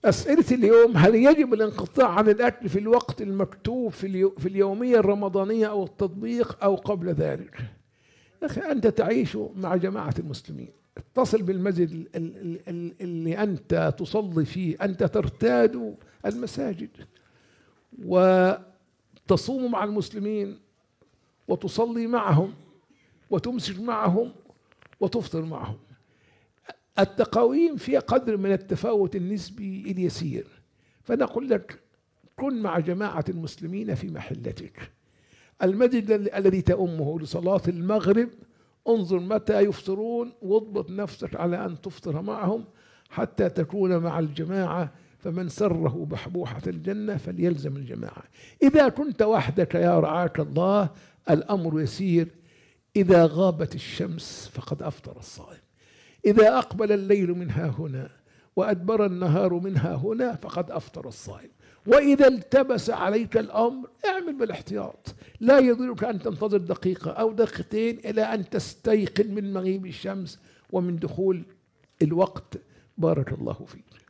أسئلة اليوم: هل يجب الانقطاع عن الأكل في الوقت المكتوب في اليومية الرمضانية أو التطبيق أو قبل ذلك؟ يا أخي أنت تعيش مع جماعة المسلمين، اتصل بالمسجد اللي أنت تصلي فيه، أنت ترتاد المساجد وتصوم مع المسلمين وتصلي معهم وتمسك معهم وتفطر معهم. التقاويم فيها قدر من التفاوت النسبي اليسير، فنقول لك كن مع جماعة المسلمين في محلتك. المسجد الذي تؤمه لصلاة المغرب انظر متى يفطرون واضبط نفسك على أن تفطر معهم حتى تكون مع الجماعة، فمن سره بحبوحة الجنة فليلزم الجماعة. إذا كنت وحدك يا رعاك الله الأمر يسير، إذا غابت الشمس فقد أفطر الصائم، إذا أقبل الليل منها هنا وأدبر النهار منها هنا فقد أفطر الصائم. وإذا التبس عليك الأمر اعمل بالاحتياط، لا يضرك أن تنتظر دقيقة أو دقيقتين إلى أن تستيقن من مغيب الشمس ومن دخول الوقت. بارك الله فيك.